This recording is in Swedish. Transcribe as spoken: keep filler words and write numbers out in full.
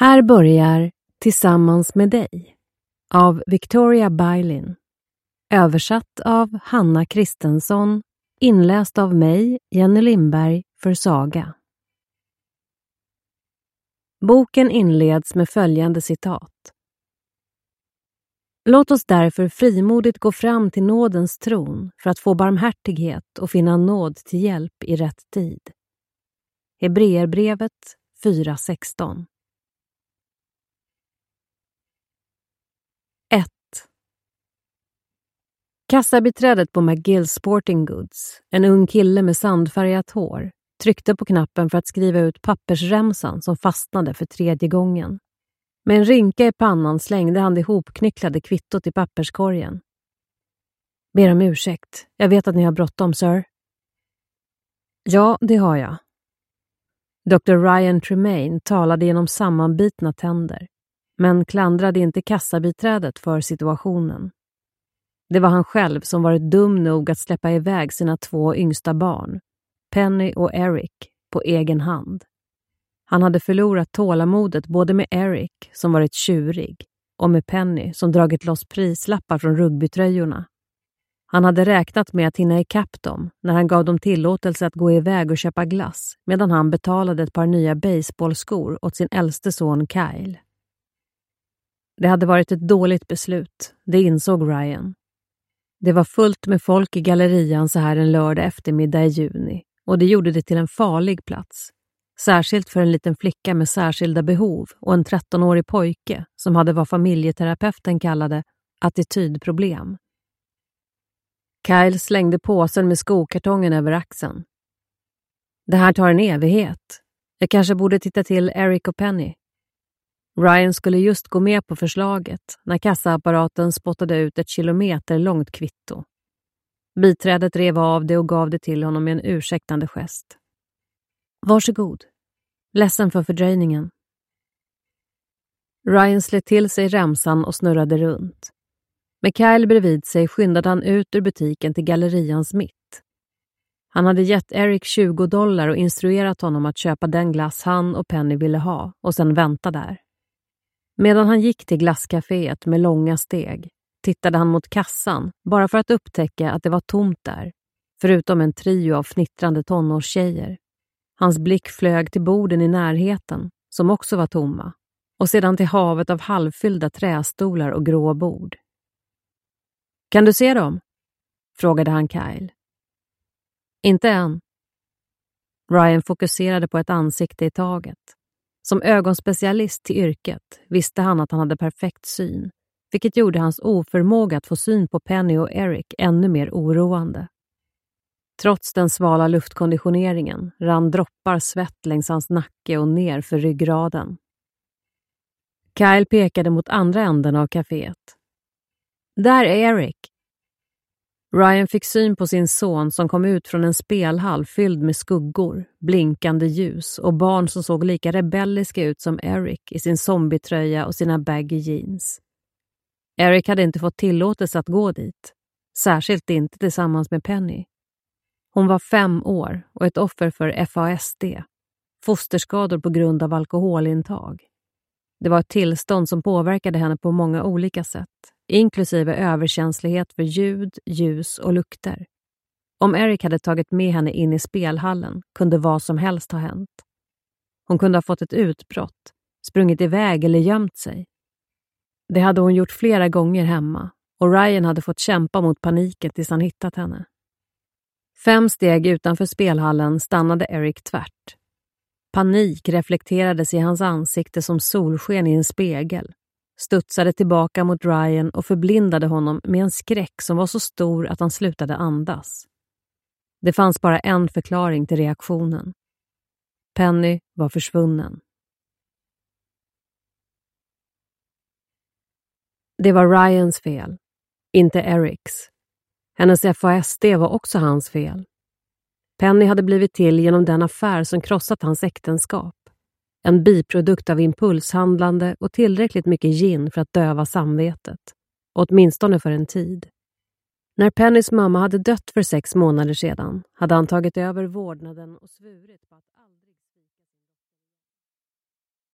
Här börjar Tillsammans med dig av Victoria Bylin. Översatt av Hanna Kristensson. Inläst av mig, Jenny Lindberg, för Saga. Boken inleds med följande citat. Låt oss därför frimodigt gå fram till nådens tron för att få barmhärtighet och finna nåd till hjälp i rätt tid. Hebreerbrevet fyra sexton. ett. Kassabiträdet på McGill Sporting Goods, en ung kille med sandfärgat hår, tryckte på knappen för att skriva ut pappersremsan som fastnade för tredje gången. Med en rynka i pannan slängde han det ihopknycklade kvittot i papperskorgen. Ber om ursäkt. Jag vet att ni har bråttom, sir. Ja, det har jag. doktor Ryan Tremaine talade genom sammanbitna tänder, men klandrade inte kassabiträdet för situationen. Det var han själv som varit dum nog att släppa iväg sina två yngsta barn, Penny och Eric, på egen hand. Han hade förlorat tålamodet både med Eric, som varit tjurig, och med Penny, som dragit loss prislappar från rugbytröjorna. Han hade räknat med att hinna ikapp dem när han gav dem tillåtelse att gå iväg och köpa glass, medan han betalade ett par nya baseballskor åt sin äldste son Kyle. Det hade varit ett dåligt beslut, det insåg Ryan. Det var fullt med folk i gallerian så här en lördag eftermiddag i juni, och det gjorde det till en farlig plats. Särskilt för en liten flicka med särskilda behov och en trettonårig pojke som hade vad familjeterapeuten kallade attitydproblem. Kyle slängde påsen med skokartongen över axeln. Det här tar en evighet. Jag kanske borde titta till Eric och Penny. Ryan skulle just gå med på förslaget när kassaapparaten spottade ut ett kilometer långt kvitto. Biträdet rev av det och gav det till honom med en ursäktande gest. Varsågod. Ledsen för fördröjningen. Ryan slet till sig remsan och snurrade runt. Med Kyle bredvid sig skyndade han ut ur butiken till gallerians mitt. Han hade gett Eric tjugo dollar och instruerat honom att köpa den glass han och Penny ville ha och sen vänta där. Medan han gick till glasscaféet med långa steg tittade han mot kassan bara för att upptäcka att det var tomt där, förutom en trio av fnittrande tonårstjejer. Hans blick flög till borden i närheten, som också var tomma, och sedan till havet av halvfyllda trästolar och grå bord. Kan du se dem? Frågade han Kyle. Inte än. Ryan fokuserade på ett ansikte i taget. Som ögonspecialist till yrket visste han att han hade perfekt syn, vilket gjorde hans oförmåga att få syn på Penny och Eric ännu mer oroande. Trots den svala luftkonditioneringen rann droppar svett längs hans nacke och ner för ryggraden. Kyle pekade mot andra änden av kaféet. Där är Eric. Ryan fick syn på sin son som kom ut från en spelhall fylld med skuggor, blinkande ljus och barn som såg lika rebelliska ut som Eric i sin zombietröja och sina baggy jeans. Eric hade inte fått tillåtelse att gå dit, särskilt inte tillsammans med Penny. Hon var fem år och ett offer för F A S D, fosterskador på grund av alkoholintag. Det var ett tillstånd som påverkade henne på många olika sätt, inklusive överkänslighet för ljud, ljus och lukter. Om Eric hade tagit med henne in i spelhallen kunde vad som helst ha hänt. Hon kunde ha fått ett utbrott, sprungit iväg eller gömt sig. Det hade hon gjort flera gånger hemma, och Ryan hade fått kämpa mot paniken tills han hittat henne. Fem steg utanför spelhallen stannade Eric tvärt. Panik reflekterades i hans ansikte som solsken i en spegel, studsade tillbaka mot Ryan och förblindade honom med en skräck som var så stor att han slutade andas. Det fanns bara en förklaring till reaktionen. Penny var försvunnen. Det var Ryans fel, inte Erics. Hennes F A S D var också hans fel. Penny hade blivit till genom den affär som krossat hans äktenskap. En biprodukt av impulshandlande och tillräckligt mycket gin för att döva samvetet. Åtminstone för en tid. När Pennys mamma hade dött för sex månader sedan hade han tagit över vårdnaden och svurit på att aldrig...